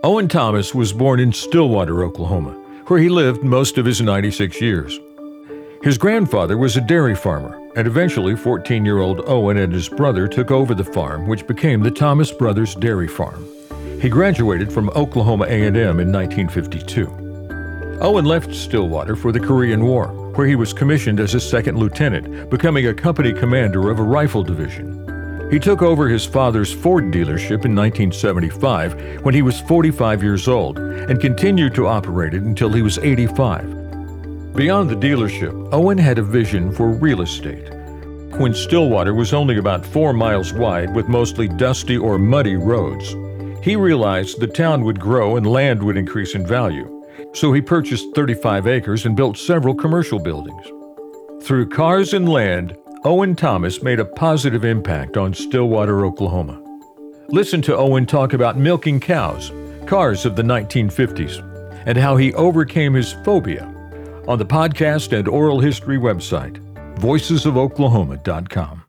Owen Thomas was born in Stillwater, Oklahoma, where he lived most of his 96 years. His grandfather was a dairy farmer, and eventually 14-year-old Owen and his brother took over the farm, which became the Thomas Brothers Dairy Farm. He graduated from Oklahoma A&M in 1952. Owen left Stillwater for the Korean War, where he was commissioned as a second lieutenant, becoming a company commander of a rifle division. He took over his father's Ford dealership in 1975 when he was 45 years old and continued to operate it until he was 85. Beyond the dealership, Owen had a vision for real estate. When Stillwater was only about 4 miles wide with mostly dusty or muddy roads, he realized the town would grow and land would increase in value. So he purchased 35 acres and built several commercial buildings. Through cars and land, Owen Thomas made a positive impact on Stillwater, Oklahoma. Listen to Owen talk about milking cows, cars of the 1950s, and how he overcame his phobia on the podcast and oral history website, voicesofoklahoma.com.